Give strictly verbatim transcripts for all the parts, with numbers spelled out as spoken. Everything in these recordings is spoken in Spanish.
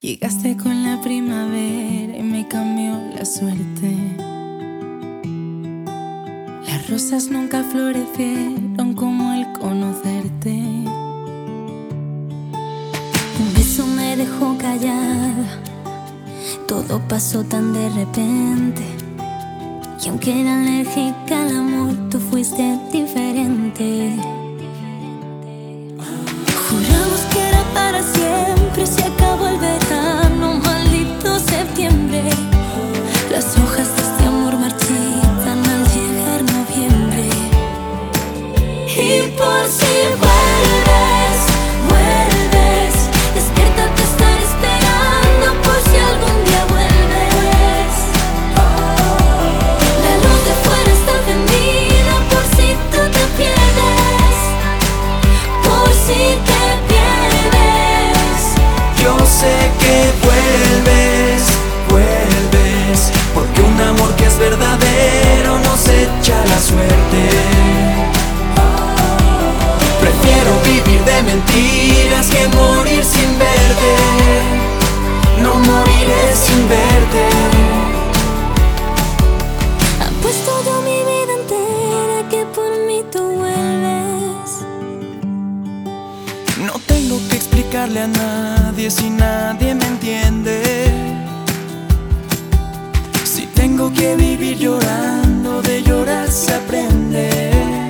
Llegaste con la primavera y me cambió la suerte. Las rosas nunca florecieron como el conocerte. Un beso me dejó callada, todo pasó tan de repente. Y aunque era alérgica al amor, tú fuiste diferente. Juramos que era para siempre, se acabó el verano, maldito septiembre. Las hojas de este amor marchitan al llegar noviembre. Y por si vuelves, vuelves, despierta, te estaré esperando por si algún día vuelves. La luz de fuera está encendida por si tú te pierdes, por si te pierdes. Yo sé que vuelves, vuelves, porque un amor que es verdadero nos echa la suerte. Prefiero vivir de mentiras que morir sin verte. No moriré sin verte. Apuesto yo mi vida entera que por mí tú vuelves. No tengo que explicarle a nadie si nadie me entiende. Si tengo que vivir llorando, de llorar se aprende.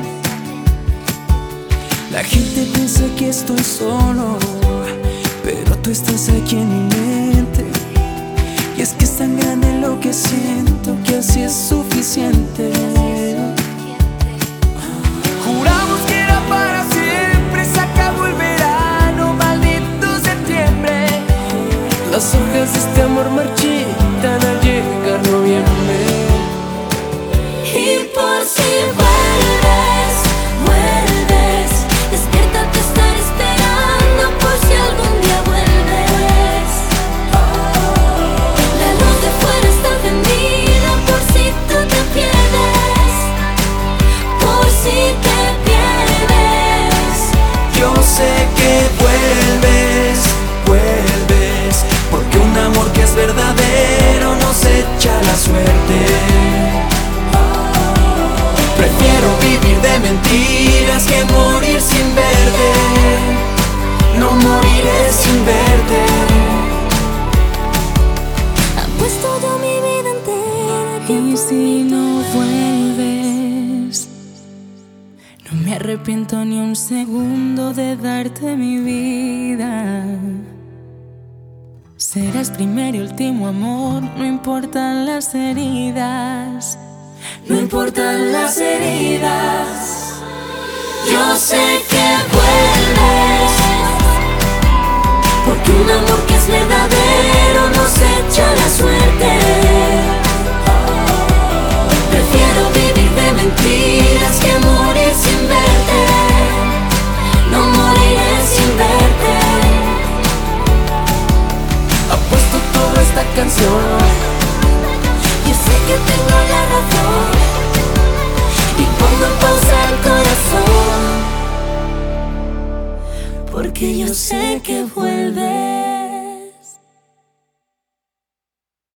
La gente piensa que estoy solo, pero tú estás aquí en mi mente. Y es que es tan grande lo que siento que así es suficiente. Juramos que era para siempre, se acabó el verano, maldito septiembre. Las hojas de este amor marchitan al llegar noviembre. Y por si vuelves, vuelves, despierta, te estaré esperando por si algún día vuelves. La luz de fuera está encendida por si tú te pierdes, por si te pierdes. Yo sé que vuelves, vuelves, porque un amor que es verdadero nos echa la suerte. Prefiero vivir de mentiras que morir sin verte. No moriré sin verte. Apuesto yo mi vida entera que y si no vuelves, no me arrepiento ni un segundo de darte mi vida. Serás primer y último amor, no importan las heridas, no importan las heridas. Yo sé que vuelves, porque un amor que es verdadero nos echa la suerte. Prefiero vivir de mentiras que morir sin verte. No moriré sin verte. Apuesto toda esta canción. Yo sé que tengo la razón y pongo en pausa el corazón, porque yo sé que vuelves.